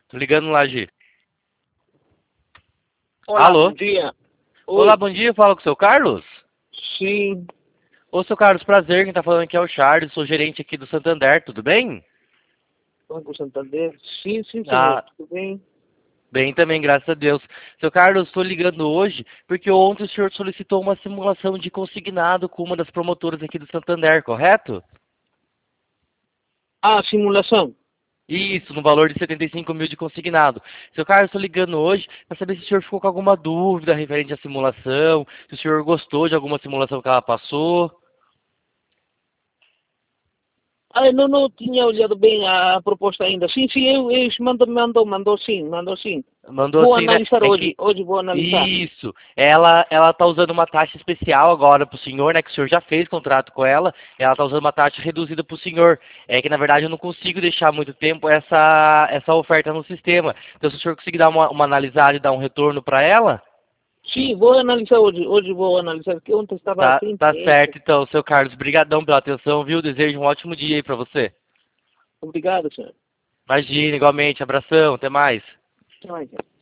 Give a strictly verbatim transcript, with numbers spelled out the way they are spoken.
Tô ligando lá, Gi. Olá, Alô? bom dia. Oi. Olá, bom dia. Fala com o seu Carlos? Sim. Ô, seu Carlos, prazer. Quem tá falando aqui é o Charles. Sou gerente aqui do Santander. Tudo bem? Banco Santander. Sim, sim, senhor. Ah, Tudo bem? bem também, graças a Deus. Seu Carlos, estou ligando hoje porque ontem o senhor solicitou uma simulação de consignado com uma das promotoras aqui do Santander, correto? Ah, simulação. Isso, no valor de setenta e cinco mil de consignado. Seu Carlos, estou ligando hoje para saber se o senhor ficou com alguma dúvida referente à simulação, se o senhor gostou de alguma simulação que ela passou. Ah, eu não, não tinha olhado bem a proposta ainda. Sim, sim, eu, eu mandou, mandou, mandou sim, mandou sim. Mandou Vou assim, né? analisar É hoje. que Hoje vou analisar. isso. Ela ela tá usando uma taxa especial agora pro senhor, né? Que o senhor já fez contrato com ela. Ela tá usando uma taxa reduzida pro senhor. É que na verdade eu não consigo deixar muito tempo essa essa oferta no sistema. Então se o senhor conseguir dar uma, uma analisada e dar um retorno para ela, Sim, vou analisar hoje. Hoje vou analisar, porque ontem estava tá sem tá tempo. certo então, seu Carlos. Brigadão pela atenção, viu? Desejo um ótimo dia aí para você. Obrigado, senhor. Imagina, igualmente. Abração, até mais. Até mais.